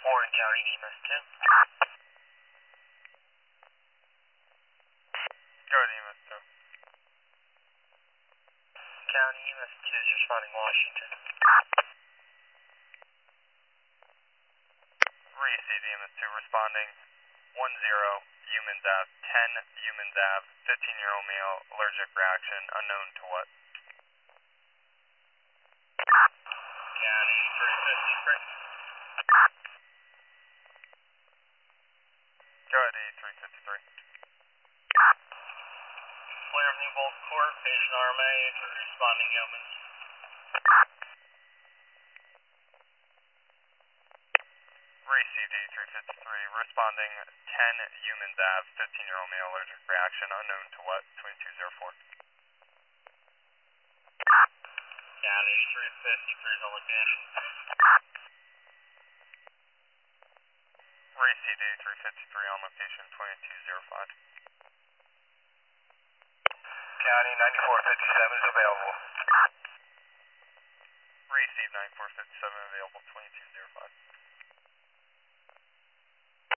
Warren County EMS 2. Go to EMS 2. County EMS 2 is responding Washington. Received EMS 2 responding 10 Humans Ave, 10 Humans Ave, 15-year-old male, allergic reaction, unknown to what? County 353. Go ahead, E353. Flare of Newbold Court, patient RMA for responding Yeomans. Received E353, responding 10 Humans Ave, 15-year-old male, allergic reaction, unknown to what? 2204. County 353 is on location. Received E353 on location 2205. County 9457 is available. Received 9457 available 2205.